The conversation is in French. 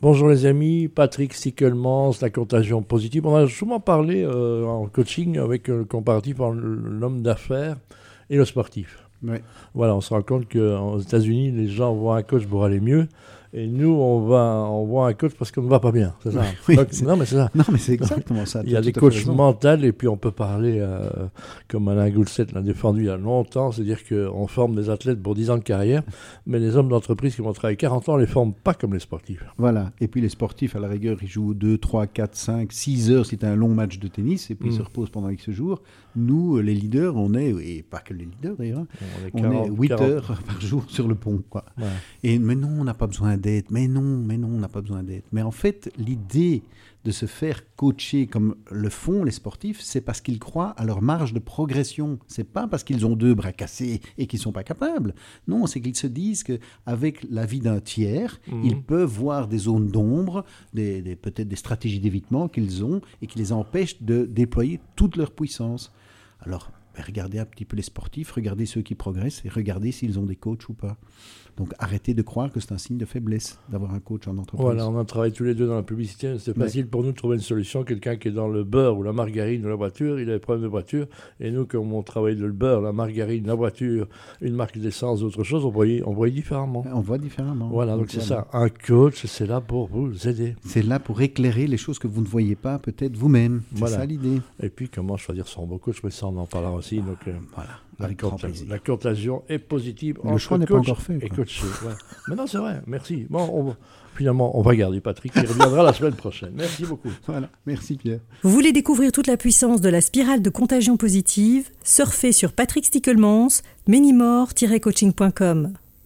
Bonjour les amis, Patrick Stickelmans, la contagion positive. On a souvent parlé en coaching avec le comparatif entre l'homme d'affaires et le sportif. Ouais. Voilà, on se rend compte qu'aux États-Unis, les gens voient un coach pour aller mieux. Et nous, on voit un coach parce qu'on ne va pas bien. C'est ça. Oui, Donc, non, mais c'est ça. Non, mais c'est exactement ça. Il y a des coachs mentaux et puis on peut parler, comme Alain Goulset l'a défendu il y a longtemps, c'est-à-dire qu'on forme des athlètes pour 10 ans de carrière, mais les hommes d'entreprise qui vont travailler 40 ans, on ne les forme pas comme les sportifs. Voilà. Et puis les sportifs, à la rigueur, ils jouent 2, 3, 4, 5, 6 heures si tu as un long match de tennis et puis ils se reposent pendant X jours. Nous, les leaders, on est, et pas que les leaders d'ailleurs, on est 8 heures par jour sur le pont. Quoi. Ouais. Et mais non, on n'a pas besoin d'aide. Mais non, on n'a pas besoin d'aide. Mais en fait, l'idée de se faire coacher comme le font les sportifs, c'est parce qu'ils croient à leur marge de progression. C'est pas parce qu'ils ont 2 bras cassés et qu'ils sont pas capables. Non, c'est qu'ils se disent qu'avec l'avis d'un tiers, ils peuvent voir des zones d'ombre, peut-être des stratégies d'évitement qu'ils ont et qui les empêchent de déployer toute leur puissance. Alors, regardez un petit peu les sportifs, regardez ceux qui progressent et regardez s'ils ont des coachs ou pas. Donc arrêtez de croire que c'est un signe de faiblesse d'avoir un coach en entreprise. Voilà, on a travaillé tous les deux dans la publicité, c'est facile pour nous de trouver une solution. Quelqu'un qui est dans le beurre ou la margarine ou la voiture, il a des problèmes de voiture. Et nous, comme on travaille le beurre, la margarine, la voiture, une marque d'essence, autre chose, on voit différemment. On voit différemment. Voilà, donc c'est ça. Un coach, c'est là pour vous aider. C'est là pour éclairer les choses que vous ne voyez pas peut-être vous-même. C'est ça l'idée. Et puis comment choisir son bon coach, mais ça on en parlera aussi. Donc, voilà. La contagion est positive. Le choix n'est pas encore fait. Et coaché. Ouais. Mais non, c'est vrai. Merci. Bon, finalement, on va garder Patrick. Il reviendra la semaine prochaine. Merci beaucoup. Voilà. Merci Pierre. Vous voulez découvrir toute la puissance de la spirale de contagion positive? Surfez sur Patrick Stickelmans, menimore-coaching.com.